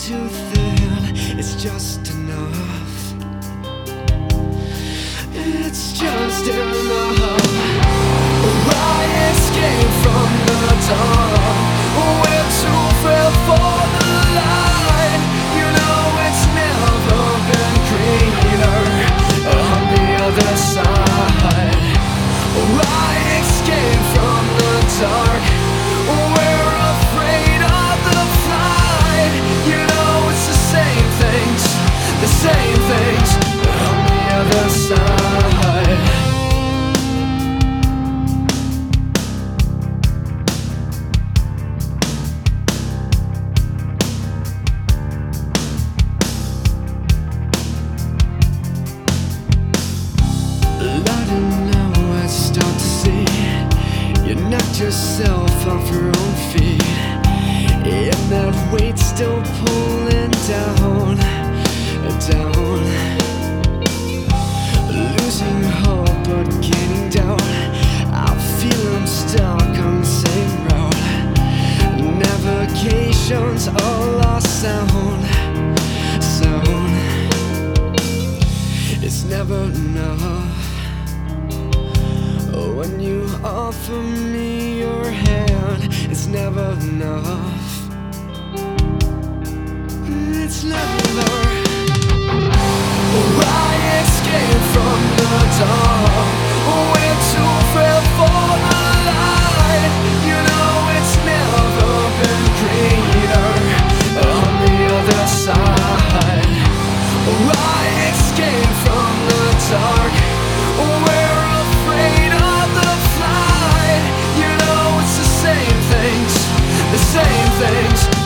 too thin, it's just enough. It's just enough. I escape from the dark. We're too fair for the light. You know it's never been greener on the other side. I escape from the dark. We're afraid of the flight. You know it's the same things on the other side. Knocked yourself off your own feet, and that weight still pulling down. Losing hope but gaining doubt. I feel I'm stuck on the same road. Navigation's all lost sound. It's never enough. When you offer me your hand, it's never enough. It's never. I escape from the dark. We're too fair for the light. You know it's never been greener on the other side. I escape from the dark. We're afraid of the flight. You know it's the same things